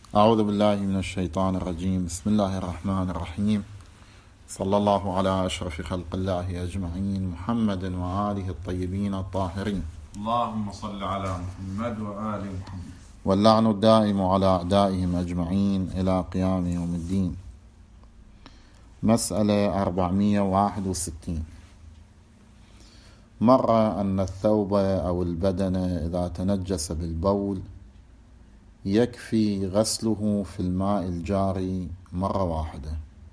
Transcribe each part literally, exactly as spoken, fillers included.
أعوذ بالله من الشيطان الرجيم. بسم الله الرحمن الرحيم. صلى الله على أشرف خلق الله أجمعين، محمد وآله الطيبين الطاهرين. اللهم صل على محمد وآل محمد. واللعن الدائم على أعدائهم أجمعين إلى قيام يوم الدين. مسألة أربعمائة وواحد وستين. مر أن الثوب أو البدن إذا تنجس بالبول يكفي غسله في الماء الجاري مرة واحدة،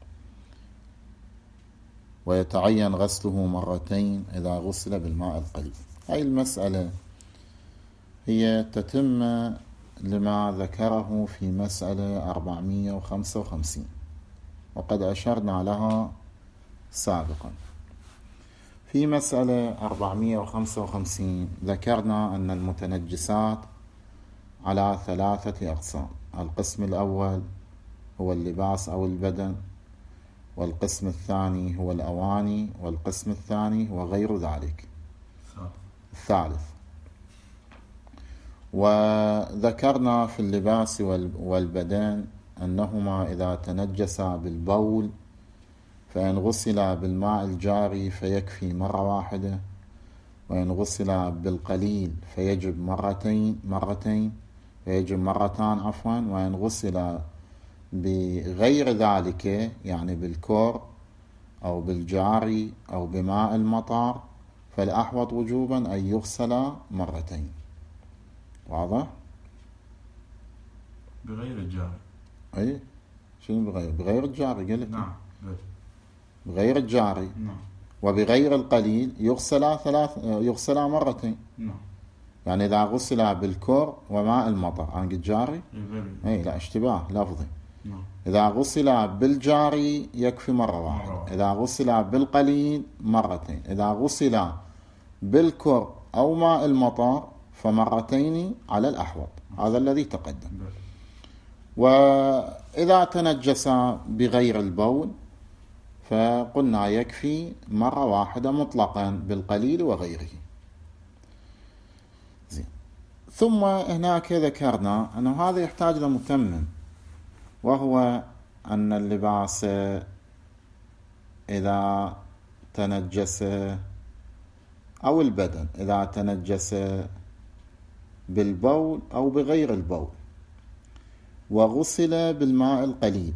ويتعين غسله مرتين إذا غسل بالماء القليل. هذه المسألة هي تتمة لما ذكره في مسألة أربعمائة وخمسة وخمسين، وقد أشرنا لها سابقا. في مسألة أربعمائة وخمسة وخمسين ذكرنا أن المتنجسات على ثلاثة أقسام. القسم الأول هو اللباس أو البدن، والقسم الثاني هو الأواني، والقسم الثاني هو غير ذلك الثالث. وذكرنا في اللباس والبدن أنهما إذا تنجسا بالبول فإن غسلا بالماء الجاري فيكفي مرة واحدة، وإن غسلا بالقليل فيجب مرتين مرتين فيجب مرتان عفوا، وإن غسلا بغير ذلك يعني بالكور أو بالجاري أو بماء المطر فالأحوط وجوبا أن يغسل مرتين. واضح؟ بغير الجاري. أي شنو بغير؟ بغير الجاري قلت. نعم. بغير الجاري. نعم. وبغير القليل يغسل ثلاث يغسل مرتين. نعم. يعني إذا غسل بالكور وماء المطر أنا قلت جاري؟ أي لا، اشتباه لفظي. نعم. إذا غسل بالجاري يكفي مرة واحدة، مرة. إذا غسل بالقليل مرتين، إذا غسل بالكور أو ماء المطر فمرتين على الأحوط. هذا الذي تقدم. بل. وإذا تنجس بغير البول فقلنا يكفي مرة واحدة مطلقا بالقليل وغيره. زين. ثم هناك ذكرنا أنه هذا يحتاج لمتمم، وهو أن اللباس إذا تنجس أو البدن إذا تنجس بالبول أو بغير البول وغسل بالماء القليل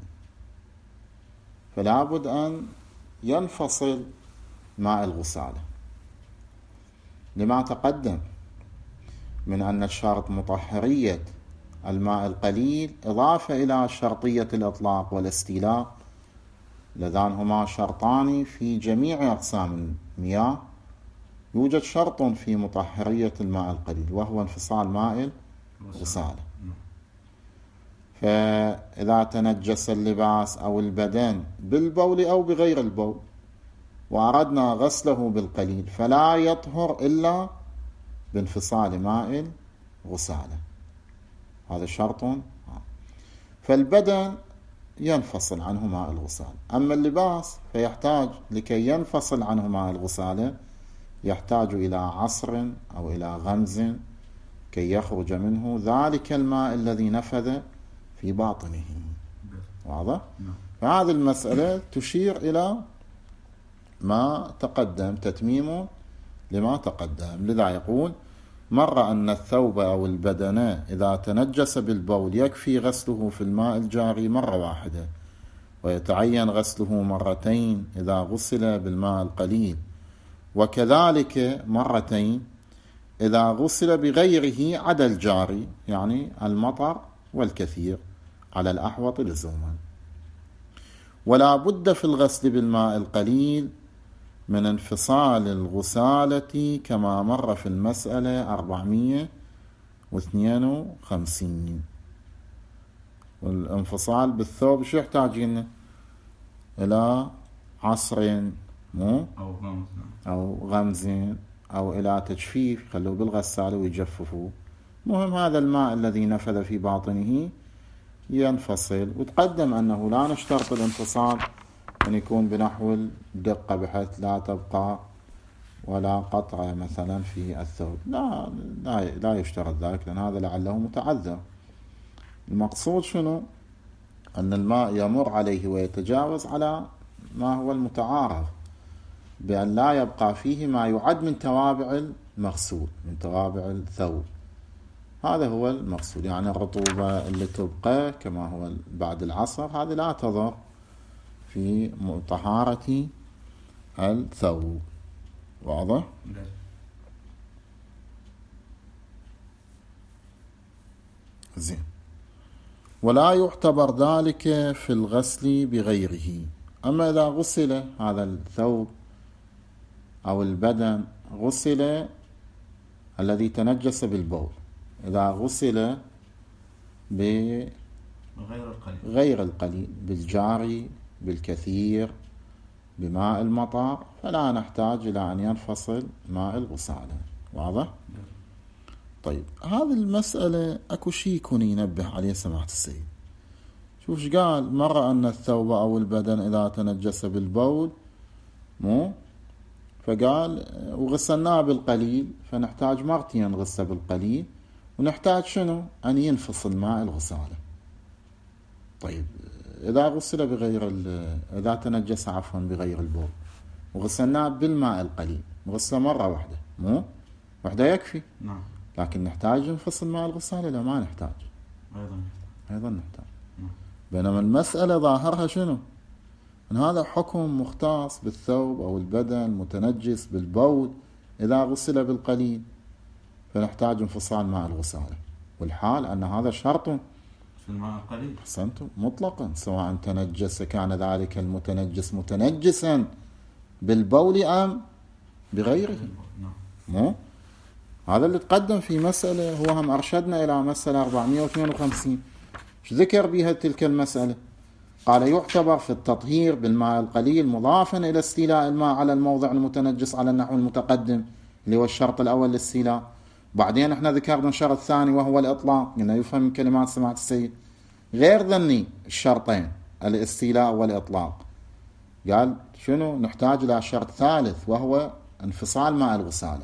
فلا بد أن ينفصل ماء الغسالة، لما تقدم من أن الشرط مطهرية الماء القليل إضافة إلى شرطية الإطلاق والاستيلاء، لذان هما شرطان في جميع أقسام المياه. يوجد شرط في مطهرية الماء القليل وهو انفصال ماء الغسالة. فإذا تنجس اللباس أو البدن بالبول أو بغير البول وأردنا غسله بالقليل فلا يطهر إلا بانفصال ماء الغسالة. هذا شرط. فالبدن ينفصل عنه ماء الغسالة، أما اللباس فيحتاج لكي ينفصل عنه ماء الغسالة يحتاج إلى عصر أو إلى غمز كي يخرج منه ذلك الماء الذي نفذ في باطنه. واضح؟ فهذه المسألة تشير إلى ما تقدم، تتميم لما تقدم. لذا يقول: مر أن الثوب أو البدن إذا تنجس بالبول يكفي غسله في الماء الجاري مرة واحدة، ويتعين غسله مرتين إذا غسل بالماء القليل، وكذلك مرتين إذا غسل بغيره عدا الجاري يعني المطر والكثير على الأحوط لزوما. ولا بد في الغسل بالماء القليل من انفصال الغسالة كما مر في المسألة أربعمائة واثنين وخمسين. والانفصال بالثوب شو يحتاجين؟ إلى عصر مو أو غمز أو غمز أو إلى تجفيف، خلوه بالغسالة ويجففوه. مهم هذا الماء الذي نفذ في باطنه ينفصل. وتقدم أنه لا نشترط الانفصال أن يكون بنحو الدقة بحيث لا تبقى ولا قطع مثلا في الثوب، لا لا, لا يشترط ذلك، لأن هذا لعله متعذر. المقصود شنو؟ أن الماء يمر عليه ويتجاوز على ما هو المتعارف، بأن لا يبقى فيه ما يعد من توابع المغسول، من توابع الثوب. هذا هو المقصود، يعني الرطوبة اللي تبقى كما هو بعد العصر هذه لا تضر في طهارة الثوب. واضح؟ زين. ولا يعتبر ذلك في الغسل بغيره. أما إذا غسل هذا الثوب أو البدن، غسل الذي تنجس بالبول، إذا غسل بغير القليل غير القليل بالجاري بالكثير بماء المطر، فلا نحتاج إلى أن ينفصل ماء الغسالة. واضح؟ طيب، هذه المسألة أكو شيء يكون ينبه عليه سماحة السيد. شوف ايش قال: مر أن الثوب أو البدن إذا تنجس بالبول، مو فقال وغسلناه بالقليل، فنحتاج مرتين نغسله بالقليل، ونحتاج شنو؟ أن ينفصل ماء الغسالة. طيب، إذا غسل بغير إذا تنجس عفوا بغير البول وغسلناه بالماء القليل، نغسله مرة واحدة، مو واحدة يكفي. نعم. لكن نحتاج نفصل ماء الغسالة؟ لا، ما نحتاج. أيضا أيضا نحتاج. نعم. بينما المسألة ظاهرها شنو؟ أن هذا حكم مختص بالثوب أو البدن متنجس بالبول إذا غسل بالقليل، فنحتاج انفصال ماء الغسالة، والحال أن هذا شرط في الماء القليل. أحسنتم، مطلقا، سواء تنجس كان ذلك المتنجس متنجسا بالبول أم بغيره. نعم. مو هذا اللي تقدم في مسألة، هو هم أرشدنا إلى مسألة أربعمائة واثنين وخمسين. ايش ذكر بها تلك المسألة؟ قال: يعتبر في التطهير بالماء القليل مضافا إلى استيلاء الماء على الموضع المتنجس على النحو المتقدم، اللي هو الشرط الأول للاستيلاء. بعدين احنا ذكرنا الشرط الثاني وهو الإطلاق، إنه يفهم من كلمات سماحة السيد غير ذني الشرطين الاستيلاء والإطلاق. قال شنو؟ نحتاج إلى شرط ثالث وهو انفصال ماء الغسالة،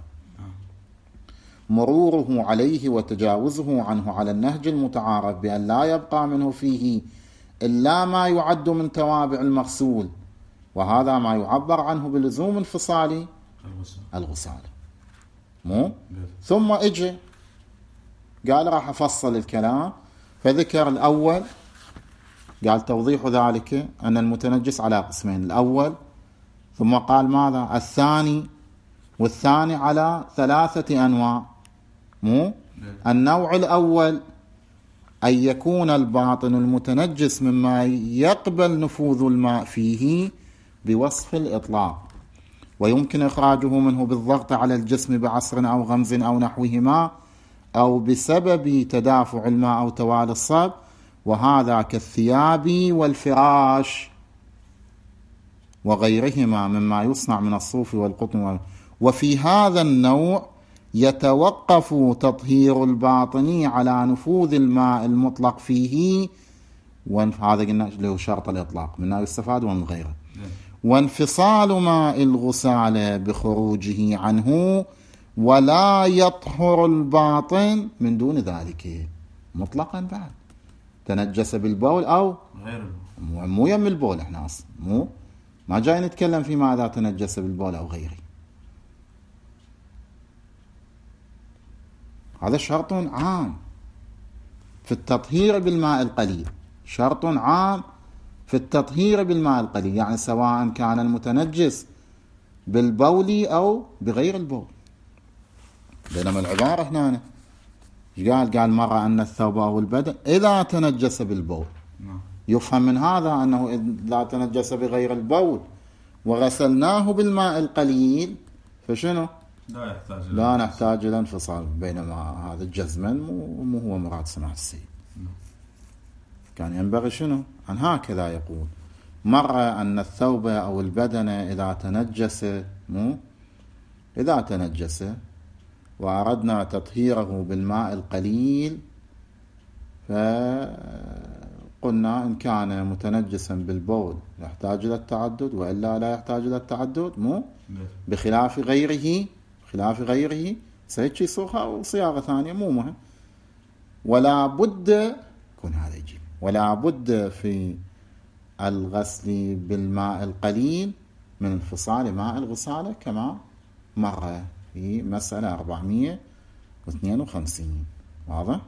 مروره عليه وتجاوزه عنه على النهج المتعارف بأن لا يبقى منه فيه إلا ما يعد من توابع المغسول، وهذا ما يعبر عنه بلزوم انفصال الغسالة. مو؟ ثم اجى قال راح أفصل الكلام، فذكر الأول، قال توضيح ذلك أن المتنجس على قسمين، الأول، ثم قال ماذا؟ الثاني، والثاني على ثلاثة أنواع. مو؟ النوع الأول أن يكون الباطن المتنجس مما يقبل نفوذ الماء فيه بوصف الإطلاق، ويمكن إخراجه منه بالضغط على الجسم بعصر أو غمز أو نحوهما، أو بسبب تدافع الماء أو توالي الصب، وهذا كالثياب والفراش وغيرهما مما يصنع من الصوف والقطن. وفي هذا النوع يتوقف تطهير الباطن على نفوذ الماء المطلق فيه، وهذا قلنا له شرط الإطلاق، منه يستفاد ومن غيره، وانفصال ماء الغسالة بخروجه عنه، ولا يطهر الباطن من دون ذلك مطلقا. بعد تنجس بالبول أو غير مو, مو يم البول، احنا أصلا مو ما جاي نتكلم في ماذا تنجس بالبول أو غيره. هذا شرط عام في التطهير بالماء القليل، شرط عام في التطهير بالماء القليل، يعني سواء كان المتنجس بالبول أو بغير البول. بينما العبارة هنا قال قال مرة أن الثوب أو البدن إذا تنجس بالبول، يفهم من هذا أنه إذا تنجس بغير البول وغسلناه بالماء القليل فشنو؟ لا يحتاج لا نحتاج إلى انفصال. بينما هذا جزما مو هو مراد سماحة السيد. كان ينبغي شنو؟ أن هكذا يقول: مرة أن الثوب أو البدن إذا تنجس، مو إذا تنجس وأردنا تطهيره بالماء القليل، فقلنا إن كان متنجسا بالبول يحتاج إلى التعدد، وإلا لا يحتاج إلى التعدد، مو بخلاف غيره، خلاف غيره سيجي صيغة أو صياغة ثانية مو مهم. ولا بد يكون هذا يجيب. ولا بد في الغسل بالماء القليل من انفصال ماء الغسالة كما مر في مسألة أربعمائة واثنين وخمسين. واضح؟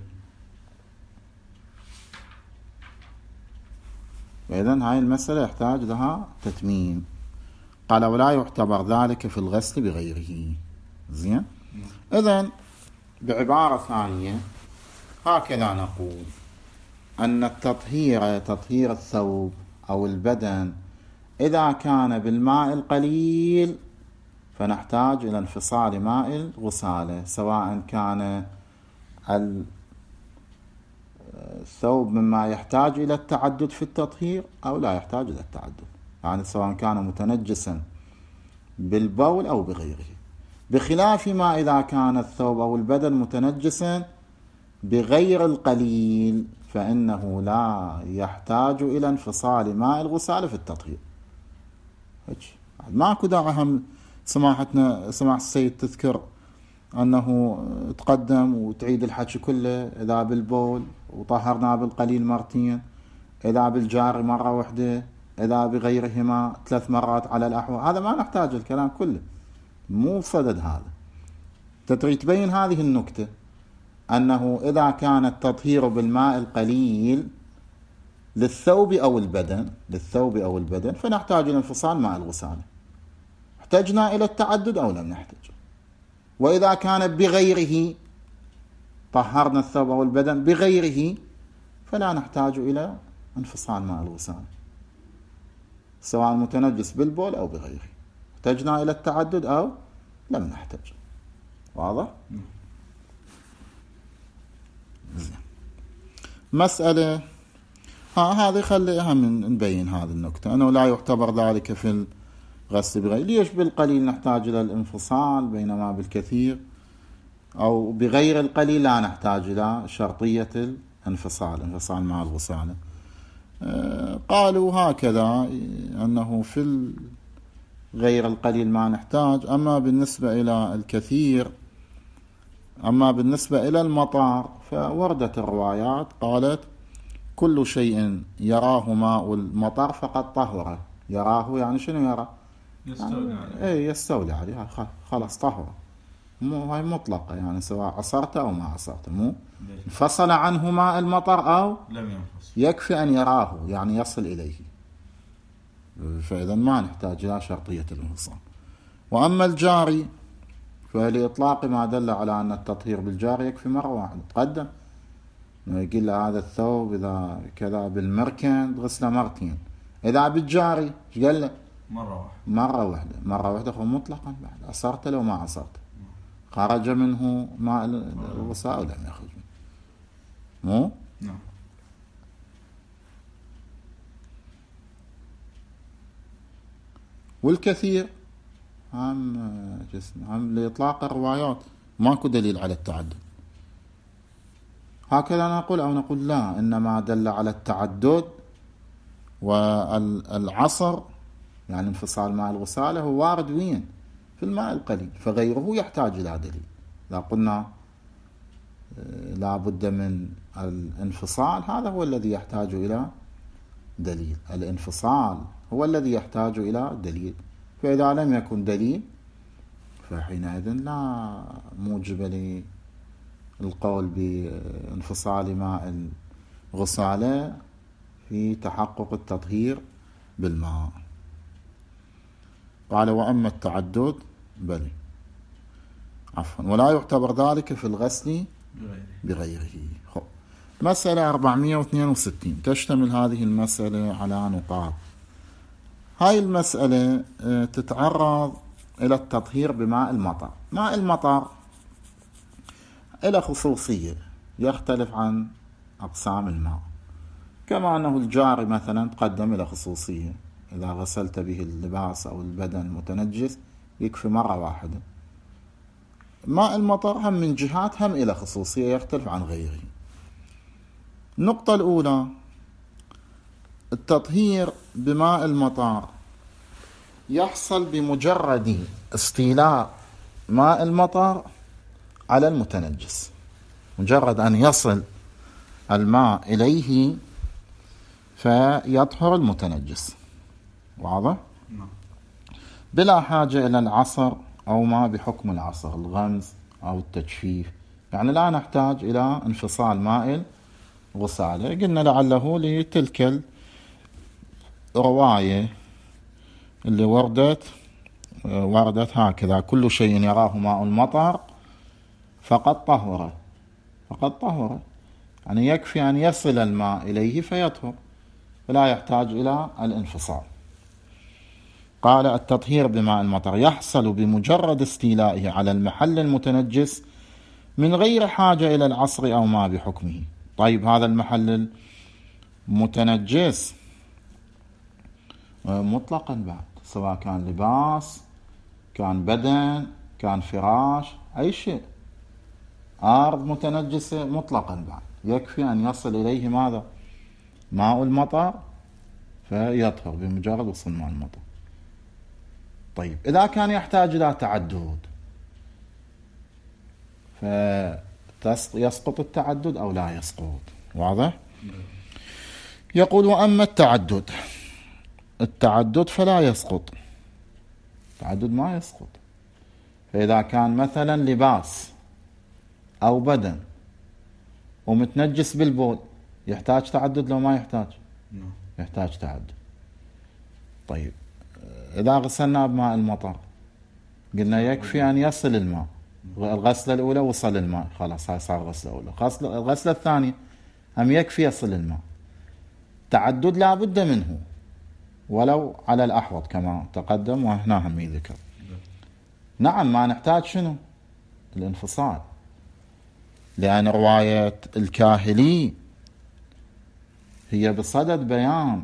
وإذن هاي المسألة يحتاج لها تتميم. قال ولا يعتبر ذلك في الغسل بغيره. زين؟ إذن بعبارة ثانية هكذا نقول أن التطهير تطهير الثوب أو البدن إذا كان بالماء القليل فنحتاج إلى انفصال ماء الغسالة، سواء كان الثوب مما يحتاج إلى التعدد في التطهير أو لا يحتاج إلى التعدد، يعني سواء كان متنجسا بالبول أو بغيره، بخلاف ما إذا كان الثوب أو البدن متنجسا بغير القليل فإنه لا يحتاج إلى انفصال ماء الغسالة في التطهير. ماكو داعي هم سماحتنا سماح السيد تذكر أنه تقدم وتعيد الحكي كله، إذا بالبول وطهرنا بالقليل مرتين، إذا بالجاري مرة واحدة، إذا بغيرهما ثلاث مرات على الأحوال. هذا ما نحتاج الكلام كله، مو صدد هذا. تريد تبين هذه النكتة أنه إذا كان التطهير بالماء القليل للثوب أو البدن للثوب أو البدن فنحتاج إلى انفصال ماء الغسالة، احتجنا إلى التعدد أو لم نحتاج. وإذا كان بغيره طهرنا الثوب أو البدن بغيره فلا نحتاج إلى انفصال ماء الغسالة، سواء متنجس بالبول أو بغيره، احتجنا إلى التعدد أو لم نحتاج. واضح؟ مسألة ها هذه خليها من نبين هذه النكتة أنه لا يعتبر ذلك في الغسل بغير. ليش بالقليل نحتاج إلى الانفصال بينما بالكثير أو بغير القليل لا نحتاج إلى شرطية الانفصال انفصال مع الغسالة؟ آه قالوا هكذا أنه في غير القليل ما نحتاج، أما بالنسبة إلى الكثير أما بالنسبة إلى المطار فوردت الروايات قالت كل شيء يراه ماء المطر فقد طهره. يراه يعني شنو يرى؟ يستولي يعني عليه. ايه يستولي عليه، خلاص طهره، مو هاي مطلقة، يعني سواء عصرته أو ما عصرته، مو انفصل عنه ماء المطر أو لم ينفصل، يكفي أن يراه يعني يصل إليه، فإذا ما نحتاج إلى شرطية الانفصال. وأما الجاري فلإطلاق ما دل على أن التطهير بالجاري يكفي مرة واحدة. تقدم يقول له هذا الثوب إذا كذا بالمركن تغسله مرتين، إذا بالجاري ايش قال له؟ مرة واحدة مرة واحدة مرة واحدة هو مطلقا، بعد عصرت لو ما عصرت خرج منه ماء الغساء أو لم يخرج منه، مو؟ نعم. والكثير عم جسم عم لإطلاق الروايات ماكو دليل على التعدد. هكذا نقول أو نقول لا، إنما دل على التعدد والعصر يعني انفصال ماء الغسالة هو وارد وين؟ في الماء القليل، فغيره يحتاج إلى دليل. لا قلنا لا بد من الانفصال، هذا هو الذي يحتاج إلى دليل، الانفصال هو الذي يحتاج إلى دليل. فإذا لم يكن دليل فحينئذ لا موجب للقول بانفصال ماء الغسالة في تحقق التطهير بالماء. قال وأما التعدد بلي عفوا ولا يعتبر ذلك في الغسل بغيره. خب. مسألة أربعمائة واثنين وستين تشتمل هذه المسألة على نقاط. هاي المسألة تتعرض إلى التطهير بماء المطر. ماء المطر إلى خصوصية يختلف عن أقسام الماء، كما أنه الجاري مثلا تقدم إلى خصوصية، إذا غسلت به اللباس أو البدن متنجس يكفي مرة واحدة. ماء المطر هم من جهات هم إلى خصوصية يختلف عن غيره. النقطة الأولى التطهير بماء المطر يحصل بمجرد استيلاء ماء المطر على المتنجس، مجرد أن يصل الماء إليه فيطهر المتنجس. واضح؟ بلا حاجة إلى العصر أو ما بحكم العصر، الغمز أو التجفيف، يعني لا نحتاج إلى انفصال ماء الغسالة. قلنا لعله لتلك الرواية اللي وردت وردت هكذا: كل شيء يراه ماء المطر فقد طهر، فقد طهر، يعني يكفي أن يصل الماء إليه فيطهر، فلا يحتاج إلى الانفصال. قال: التطهير بماء المطر يحصل بمجرد استيلائه على المحل المتنجس من غير حاجة إلى العصر أو ما بحكمه. طيب هذا المحل المتنجس مطلقا بعد، سواء كان لباس، كان بدن، كان فراش، أي شيء، أرض متنجسة مطلقا بعد، يكفي أن يصل إليه ماذا؟ ماء المطر فيطهر بمجرد وصول ماء المطر. طيب إذا كان يحتاج إلى تعدد فيسقط التعدد أو لا يسقط؟ واضح؟ يقول: وأما التعدد التعدد فلا يسقط، التعدد ما يسقط. فإذا كان مثلا لباس أو بدن ومتنجس بالبول يحتاج تعدد لو ما يحتاج؟ يحتاج تعدد. طيب إذا غسلنا بماء المطر قلنا يكفي أن يصل الماء، الغسلة الأولى وصل الماء خلاص، هاي صار غسلة أولى. الغسلة الثانية هم يكفي يصل الماء، تعدد لا بد منه ولو على الأحوط كما تقدم وهنا هم يذكر. نعم ما نحتاج شنو؟ الانفصال، لأن رواية الكاهلي هي بصدد بيان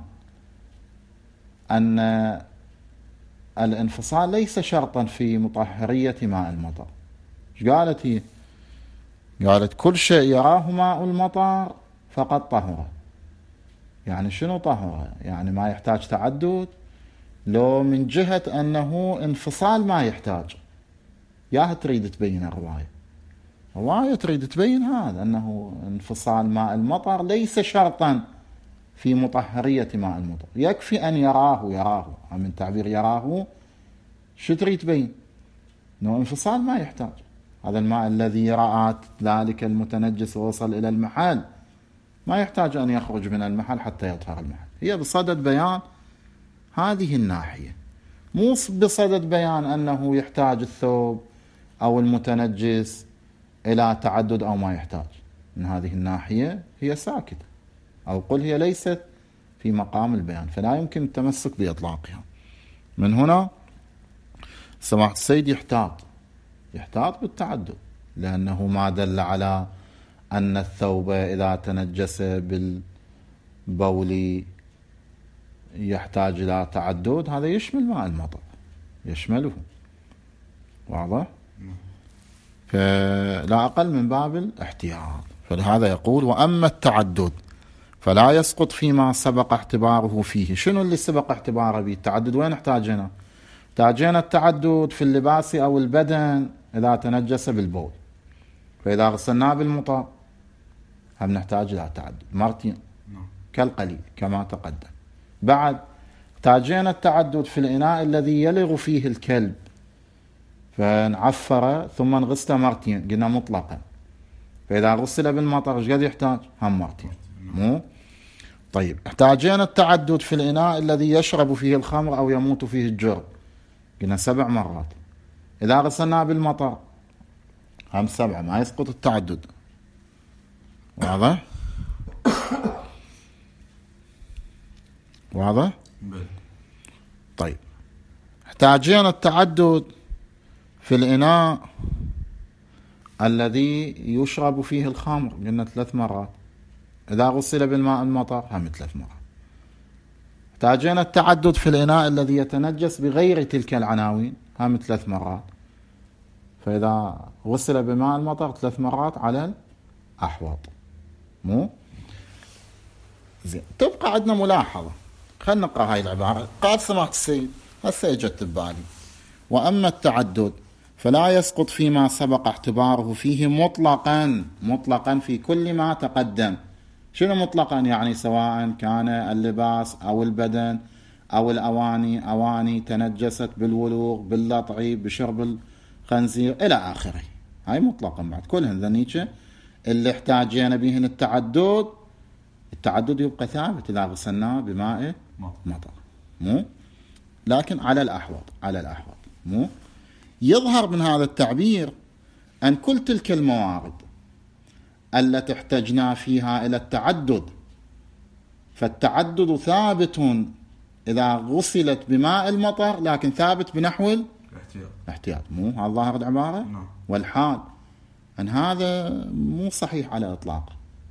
أن الانفصال ليس شرطا في مطهرية ماء المطر. ايش قالت هي؟ قالت: كل شيء يراه ماء المطر فقد طهره. يعني شنو طهره؟ يعني ما يحتاج تعدد، لو من جهة أنه انفصال ما يحتاج. ياها تريد تبين الرواية، الرواية تريد تبين هذا، أنه انفصال ماء المطر ليس شرطا في مطهرية ماء المطر، يكفي أن يراه يراه من تعبير يراه شو تريد تبين؟ أنه انفصال ما يحتاج. هذا الماء الذي رأت ذلك المتنجس ووصل إلى المحل ما يحتاج أن يخرج من المحل حتى يطهر المحل. هي بصدد بيان هذه الناحية، مو بصدد بيان أنه يحتاج الثوب أو المتنجس إلى تعدد أو ما يحتاج. من هذه الناحية هي ساكتة، أو قل هي ليست في مقام البيان، فلا يمكن التمسك بإطلاقها. من هنا سماحة السيد يحتاط يحتاط بالتعدد، لأنه ما دل على أن الثوب إذا تنجس بالبول يحتاج إلى تعدد، هذا يشمل ماء المطر، يشمله. واضح؟ فلا أقل من باب الاحتياط. فلهذا يقول: وأما التعدد فلا يسقط فيما سبق اعتباره فيه. شنو اللي سبق اعتباره به؟ التعدد وين احتاجنا؟ احتاجنا التعدد في اللباس أو البدن إذا تنجس بالبول، فإذا غسلناه بالمطر هم نحتاج إلى تعدد مرتين كالقليل كما تقدم. بعد احتاجنا التعدد في الإناء الذي يلغ فيه الكلب، فنعفر ثم نغسله مرتين، قلنا مطلقا. فإذا غسل بالمطر ايش قد يحتاج؟ هم مرتين. مو طيب. احتاجنا التعدد في الإناء الذي يشرب فيه الخمر أو يموت فيه الجرب، قلنا سبع مرات. إذا غسلناه بالمطر هم سبعة، ما يسقط التعدد. واضح؟ واضح؟ طيب احتاجنا التعدد في الإناء الذي يشرب فيه الخمر، قلنا ثلاث مرات. إذا غسل بالماء المطر هم ثلاث مرات. احتاجنا التعدد في الإناء الذي يتنجس بغير تلك العناوين، هم ثلاث مرات. فإذا غسل بماء المطر ثلاث مرات على الأحوط. مو زين. تبقى عندنا ملاحظة، خلنا نقرأ هاي العبارة. قال سماحة السيد هسه اجت ببالي: وأما التعدد فلا يسقط فيما سبق اعتباره فيه مطلقا، مطلقا في كل ما تقدم، شنو مطلقا؟ يعني سواء كان اللباس أو البدن أو الأواني، أواني تنجست بالولوغ، باللطعي، بشرب الخنزير إلى آخره. هاي مطلقا بعد كلهن ذنيك اللي احتاجينا بهن التعدد. التعدد يبقى ثابت إذا غسلناه بماء مطر، مو لكن على الأحوط، على الأحوط مو. يظهر من هذا التعبير أن كل تلك الموارد التي احتجنا فيها إلى التعدد، فالتعدد ثابت إذا غسلت بماء المطر، لكن ثابت بنحو الاحتياط. الاحتياط، مو هذا ظاهر العبارة؟ نعم. والحال أن هذا مو صحيح على إطلاق،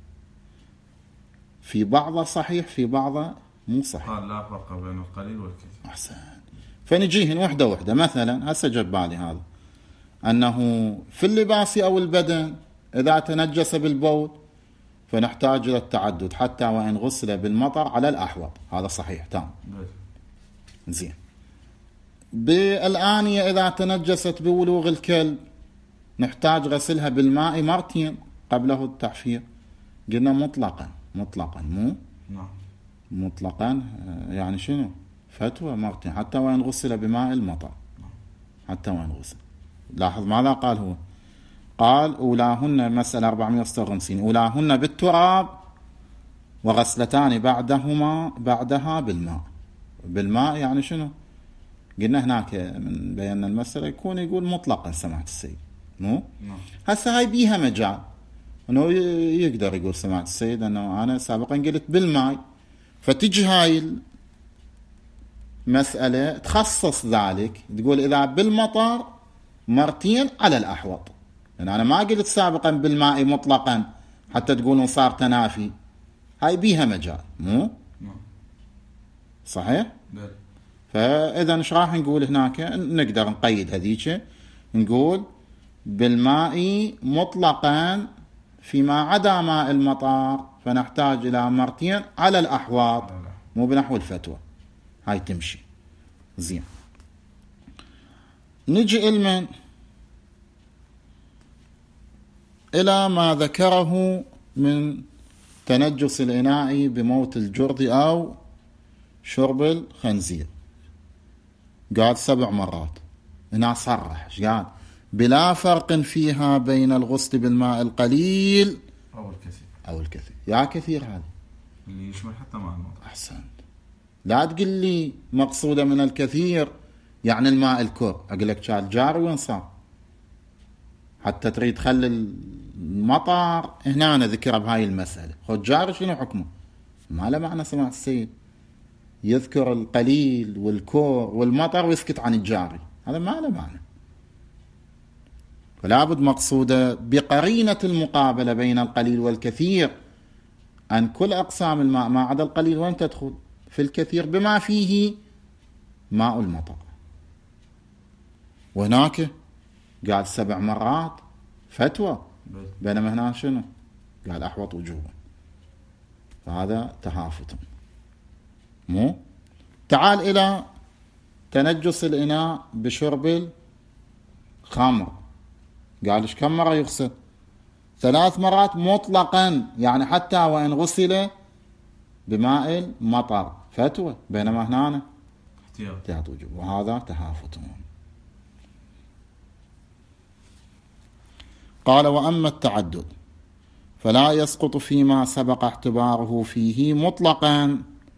في بعضه صحيح في بعضه مو صحيح. قال لا فرق بين القليل والكثير. أحسن. فنجيهن وحدة وحدة. مثلا هسه جاب بالي هذا أنه في اللباس أو البدن إذا تنجس بالبول فنحتاج إلى التعدد حتى وإن غسل بالمطر على الأحوط، هذا صحيح تام. زين. بالآنية إذا تنجست بولوغ الكلب نحتاج غسلها بالماء مرتين قبله التعفير. قلنا مطلقا، مطلقا مو نعم. مطلقا يعني شنو؟ فتوى مرتين حتى وإن غسل بماء المطر، حتى وإن غسل. لاحظ ماذا قال هو؟ قال أولاهن، مسألة أربعمائة وستة وخمسين، أولاهن بالتراب وغسلتان بعدهما بعدها بالماء. بالماء يعني شنو؟ قلنا هناك من بينا المسألة يكون يقول مطلقا سماحة السيد، مو؟ هسه هاي بيها مجال انه يقدر يقول سماحة السيد انه انا سابقا قلت بالماء، فتجي هاي المسألة تخصص ذلك تقول اذا بالمطر مرتين على الاحوط. يعني انا ما قلت سابقا بالماء مطلقا حتى تقولون صار تنافي. هاي بيها مجال، مو صحيح؟ بل. فاذا ايش راح نقول هناك؟ نقدر نقيد هذيك، نقول بالماء مطلقا فيما عدا ماء المطر فنحتاج إلى مرتين على الأحواض، مو بنحو الفتوى. هاي تمشي زين. نجي إلمن إلى ما ذكره من تنجس الإناء بموت الجرذ أو شرب الخنزير. قال سبع مرات هنا صرح، قال بلا فرق فيها بين الغسل بالماء القليل أو الكثير أو الكثير. يا كثير هذا اللي يشمل حتى مع المطر. أحسنت. لا تقل لي مقصودة من الكثير يعني الماء الكور. أقول لك شال جار وين صار حتى تريد تخلي المطر هنا أنا ذكر بهاي المسألة. خد جار شنو حكمه؟ ما له معنى سماحة السيد يذكر القليل والكور والمطر ويسكت عن الجاري، هذا ما له معنى. فلا بد مقصودة بقرينة المقابلة بين القليل والكثير أن كل أقسام الماء ما عدا القليل وين تدخل؟ في الكثير بما فيه ماء المطر. وهناك قال سبع مرات فتوى، بينما هنا شنو؟ قال أحوط وجوبا. فهذا تهافت. مو تعال إلى تنجس الإناء بشرب الخمر. قال إيش كم مرة يغسل؟ ثلاث مرات مطلقا، يعني حتى وإن غسل بماء المطر فتوى، بينما هنا احتياط وجوب. وهذا تهافت. قال وأما التعدد فلا يسقط فيما سبق اعتباره فيه مطلقا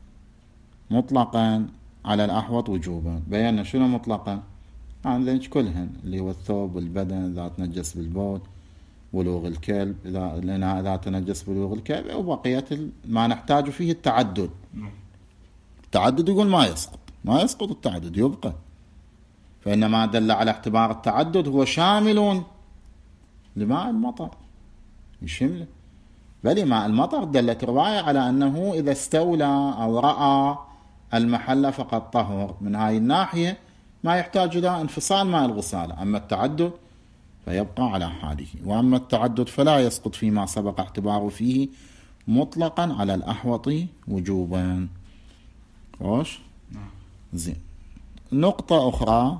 مطلقا على الأحوط وجوبا. بينا شنو مطلقا؟ عندنا كلهن اللي هو الثوب والبدن إذا تنجس بالبول، ولوغ الكلب إذا لنا إذا تنجس بلوغ الكلب، وبقية ما نحتاج فيه التعدد. التعدد يقول ما يسقط، ما يسقط التعدد يبقى. فإنما دل على اعتبار التعدد هو شامل لماء المطر، يشمله. بل ماء المطر دلت رواية على أنه إذا استولى أو رأى المحل فقد طهر. من هاي الناحية ما يحتاج إلى انفصال ماء الغسالة. أما التعدد فيبقى على حاله. وأما التعدد فلا يسقط فيما سبق اعتباره فيه مطلقا على الأحوط وجوبا. خوش زين. نقطة أخرى،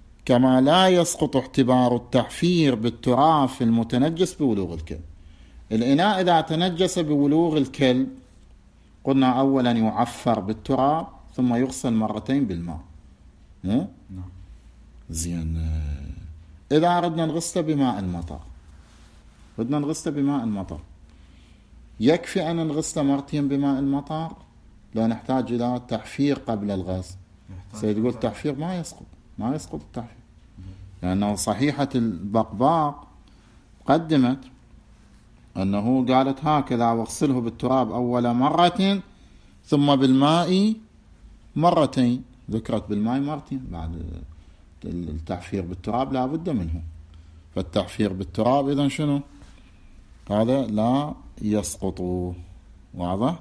كما لا يسقط اعتبار التحفير بالتراب في المتنجس بولوغ الكلب. الإناء إذا تنجس بولوغ الكلب قلنا أولا يعفر بالتراب ثم يغسل مرتين بالماء. نعم. زين، إذا أردنا نغسله بماء المطر، بدنا نغسله بماء المطر، يكفي أن نغسله مرتين بماء المطر؟ لا نحتاج إلى تحفير قبل الغسل. سيد يقول التحفير ما يسقط، ما يسقط التحفير، لأنه صحيحة البقباق قدمت أنه قالت هكذا واغسله بالتراب أول مرة ثم بالماء مرتين، ذكرت بالماء مرتين بعد التحفير بالتراب لا بد منه. فالتحفير بالتراب إذن شنو؟ هذا لا يسقط. واضح؟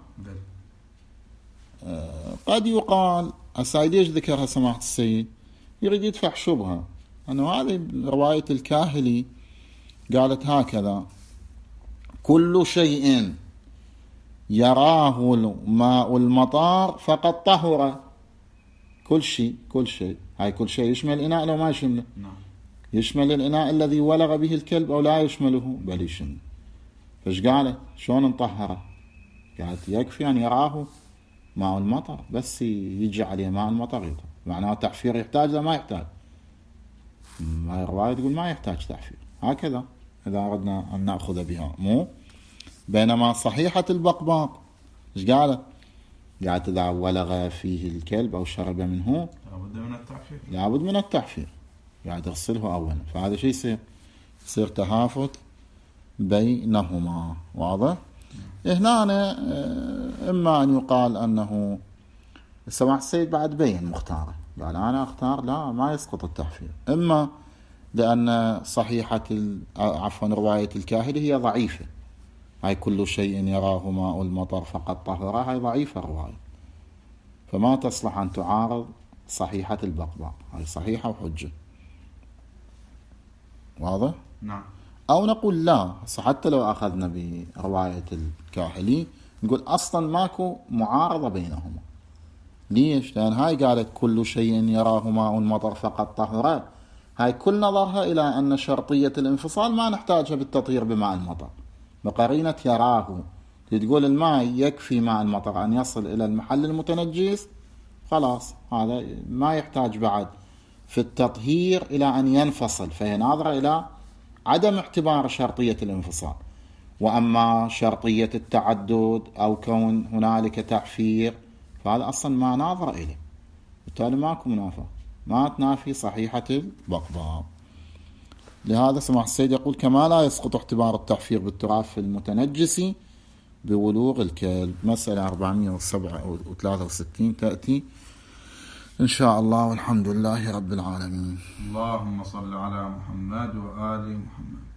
آه قد يقال أساي ليش ذكرها سماحة السيد؟ يريد يدفع شبهة أنه هذه رواية الكاهلي قالت هكذا: كل شيء يراه ماء المطار فقد طهر. كل شيء، كل شيء، هاي كل شيء يشمل الإناء لو ما يشمله؟ نعم. يشمل الإناء الذي ولغ به الكلب أو لا يشمله؟ بل يشمل. فايش قالت؟ شلون نطهره؟ قالت يكفي أن يراه ماء المطر، بس يجي عليه ماء المطر يطهر. معناه تحفير يحتاج لا ما يحتاج؟ هاي الرواية تقول ما يحتاج تحفير. هكذا إذا أردنا أن نأخذ بها، مو بينما صحيحة البقباق ايش قالت؟ قالت إذا ولغ فيه الكلب أو شرب منه لابد من التحفير، لابد من التحفير، قاعد يغسله أولا. فهذا شيء يصير يصير تهافت بينهما. واضح؟ هنا إما أن يقال أنه سماحة السيد بعد بين مختاره، قال أنا أختار لا ما يسقط التحفير، إما لأن صحيحة عفوا رواية الكاهلي هي ضعيفة، هاي كل شيء يراه ماء المطر فقد طهر، هاي ضعيفة الرواية فما تصلح أن تعارض صحيحة البقباق، هاي صحيحة وحجة. واضح؟ نعم. أو نقول لا، حتى لو أخذنا برواية الكاهلي نقول أصلا ماكو معارضة بينهما. ليش؟ لأن هاي قالت كل شيء يراه ماء المطر فقد طهر، هاي كل نظرها إلى أن شرطية الانفصال ما نحتاجها بالتطهير بماء المطر، بقرينة يراه. تقول الماء يكفي ماء المطر أن يصل إلى المحل المتنجس، خلاص هذا ما يحتاج بعد في التطهير إلى أن ينفصل، فهي ناظرة إلى عدم اعتبار شرطية الانفصال. وأما شرطية التعدد أو كون هنالك تحفير فهذا أصلا ما ناظر إليه، بالتالي ماكو منافاة، ما تنافي صحيحة البقباق. لهذا سماحة السيد يقول كما لا يسقط اعتبار التحفير بالتراب في المتنجس بولوغ الكلب. مسألة أربعمائة وثلاثة وستين تأتي إن شاء الله، والحمد لله رب العالمين. اللهم صل على محمد وآل محمد.